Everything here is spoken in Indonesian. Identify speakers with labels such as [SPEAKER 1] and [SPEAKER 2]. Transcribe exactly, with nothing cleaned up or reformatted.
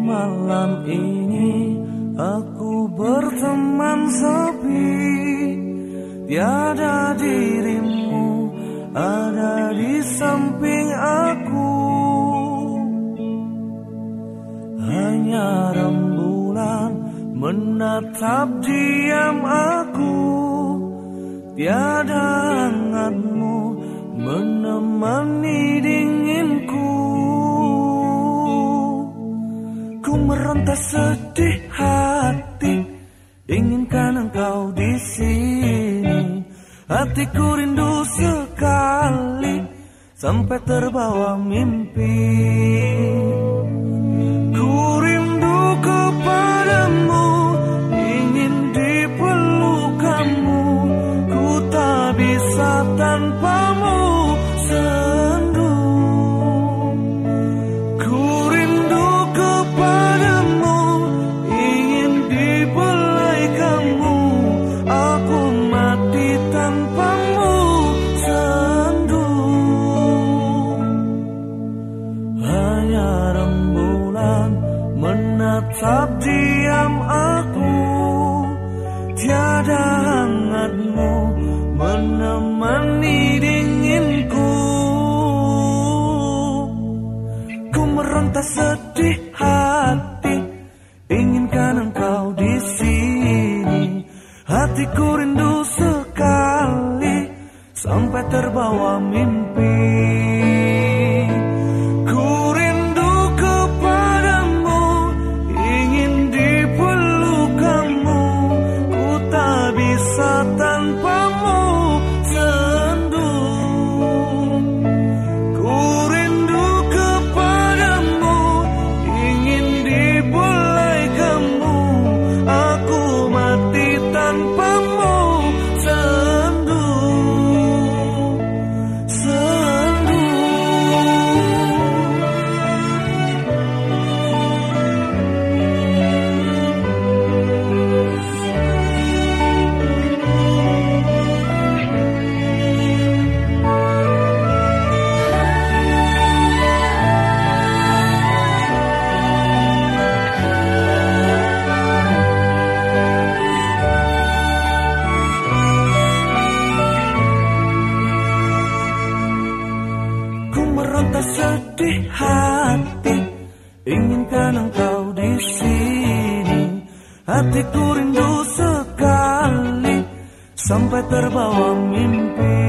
[SPEAKER 1] malam ini aku berteman sepi, tiada dirimu ada di samping aku. Hanya rembulan menatap diam aku, tiada hangatmu menemani dinginku. Ku meronta sedih hati, inginkan engkau di sini. Hatiku rindu sekali, sampai terbawa mimpi. Ku rindu kepadamu, ingin dipeluk kamu. Ku tak bisa tanpamu, sendu. Ku rindu kepadamu, ingin dibelai kamu. Aku mati tanpamu, sendu. Hanya rembulan menatap diam aku, tiada hangatmu menemani dinginku. Ku meronta sedih hati, inginkan engkau di sini. Hatiku rindu sekali, sampai terbawa mimpi. Ku rindu kepadamu, ingin dipeluk kamu. Ku tak bisa tanpamu, sendu. Ku rindu kepadamu, ingin dibelai kamu. Aku mati tanpamu, sendu. Sendu. Ku meronta sedih hati, inginkan engkau di sini. Hatiku rindu sekali, sampai terbawa mimpi.